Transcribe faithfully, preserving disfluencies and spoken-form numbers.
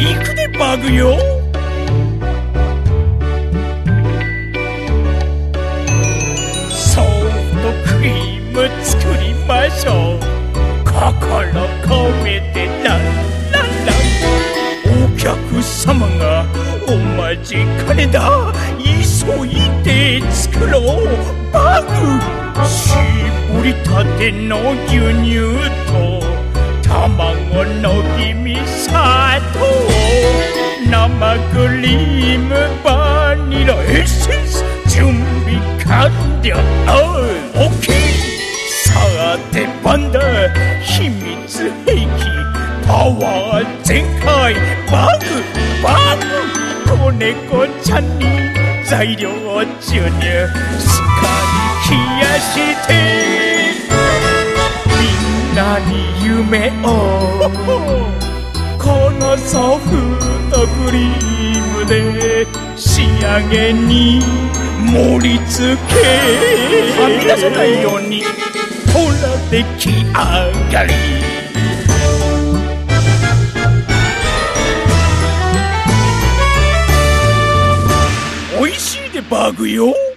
行くでバグよ。ソフトクリーム作りましょう。心込めてランランラン。お客様がお待ちかねだ。急いで作ろうバグ。搾りたての牛乳と卵の黄身砂糖、生クリームバニラエッセンス準備完了。オッケー。さて番だ。秘密兵器パワー全開バグバグ。子猫ちゃんに材料を注入、しっかり冷やしてみんなに夢を。このソフトクリームで仕上げに盛り付け、はみ出さないようにほら出来上がり。おいしいでバグよ。